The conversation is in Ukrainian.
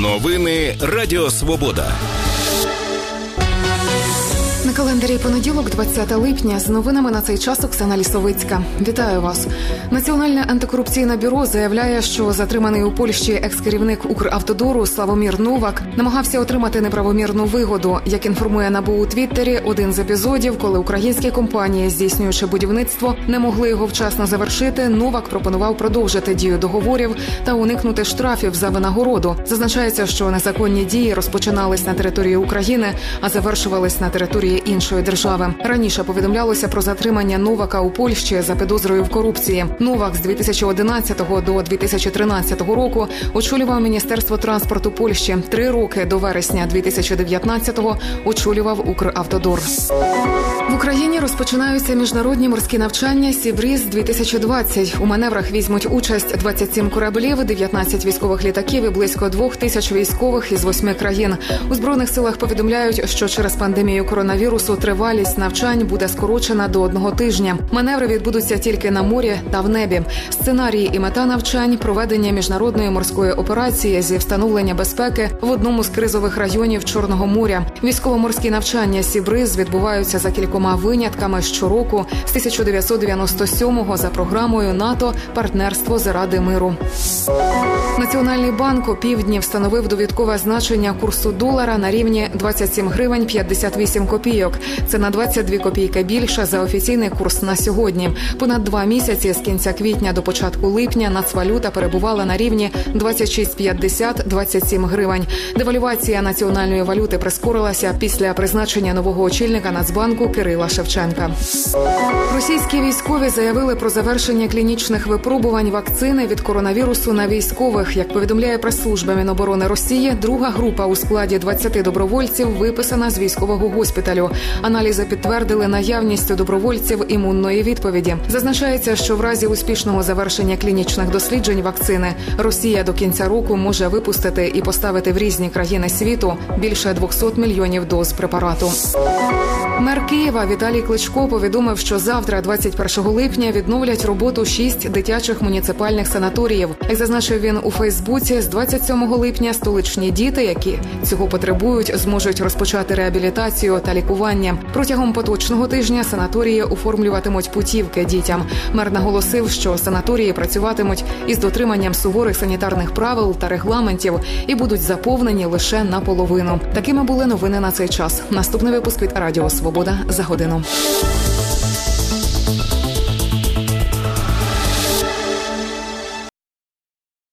Новини Радіо Свобода. На календарі понеділок, 20 липня. З новинами на цей час Оксана Лісовицька. Вітаю вас. Національне антикорупційне бюро заявляє, що затриманий у Польщі екс-керівник Укравтодору Славомір Новак намагався отримати неправомірну вигоду. Як інформує НАБУ у Твіттері, один з епізодів, коли українські компанії, здійснюючи будівництво, не могли його вчасно завершити, Новак пропонував продовжити дію договорів та уникнути штрафів за винагороду. Зазначається, що незаконні дії розпочинались на території України, а завершувались на території іншої держави. Раніше повідомлялося про затримання Новака у Польщі за підозрою в корупції. Новак з 2011 до 2013 року очолював Міністерство транспорту Польщі. 3 роки до вересня 2019-го очолював Укравтодор. В Україні розпочинаються міжнародні морські навчання «Сі-Бріз-2020». У маневрах візьмуть участь 27 кораблів, 19 військових літаків і близько 2000 військових із 8 країн. У Збройних силах повідомляють, що через пандемію коронавірусу тривалість навчань буде скорочена до 1 тижня. Маневри відбудуться тільки на морі та в небі. Сценарії і мета навчань – проведення міжнародної морської операції зі встановлення безпеки в одному з кризових районів Чорного моря. Військово-морські навчання «Сі-Бриз» відбуваються за кількома винятками щороку з 1997-го за програмою НАТО «Партнерство заради миру». Національний банк опівдні встановив довідкове значення курсу долара на рівні 27 гривень 58 копійок. Це на 22 копійки більше за офіційний курс на сьогодні. Понад 2 місяці з кінця квітня до початку липня нацвалюта перебувала на рівні 26,50-27 гривень. Девальвація національної валюти прискорилася після призначення нового очільника Нацбанку Кирила Шевченка. Російські військові заявили про завершення клінічних випробувань вакцини від коронавірусу на військових. Як повідомляє прес-служба Міноборони Росії, друга група у складі 20 добровольців виписана з військового госпіталю. Аналізи підтвердили наявність у добровольців імунної відповіді. Зазначається, що в разі успішного завершення клінічних досліджень вакцини Росія до кінця року може випустити і поставити в різні країни світу більше 200 мільйонів доз препарату. Мер Києва Віталій Кличко повідомив, що завтра, 21 липня, відновлять роботу 6 дитячих муніципальних санаторіїв. Як зазначив він у Фейсбуці, з 27 липня столичні діти, які цього потребують, зможуть розпочати реабілітацію та лікування. Протягом поточного тижня санаторії оформлюватимуть путівки дітям. Мер наголосив, що санаторії працюватимуть із дотриманням суворих санітарних правил та регламентів і будуть заповнені лише наполовину. Такими були новини на цей час. Наступний випуск від Радіо Свобода за годину.